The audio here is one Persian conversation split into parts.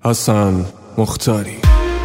حسن مختاری.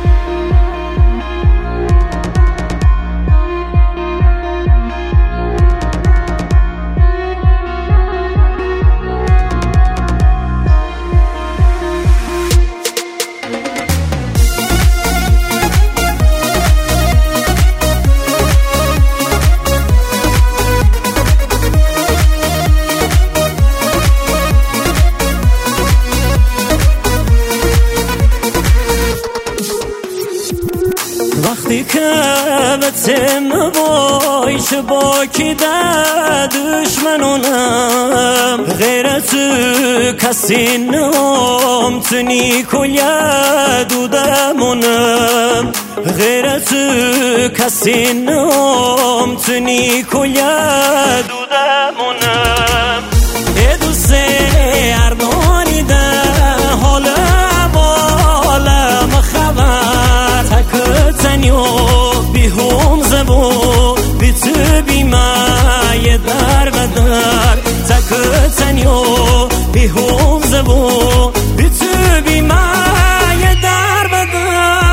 وقتی که به تم بایش با کی در دشمنونم غیرت کسی نمیتونی کلیه دودمونم غیرت کسی نمیتونی کلیه دودمونم ای دوست اردانی ده حال بالم خبر تنیو بی هم زبو بی تو بی مای در بدر تک تنیو بی هم زبو بی تو بی مای در بدر.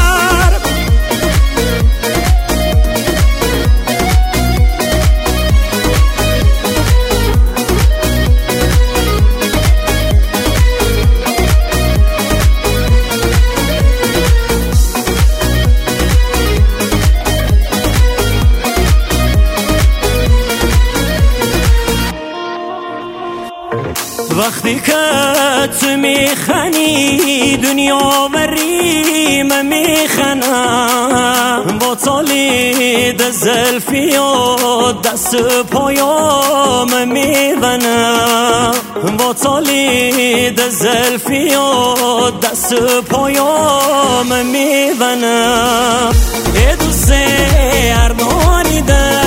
وقتی که تو میخنی دنیا بریم میخنم با تالید زلفی و دست پایام میبنم با تالید زلفی و دست پایام میبنم ای دوست اردانی ده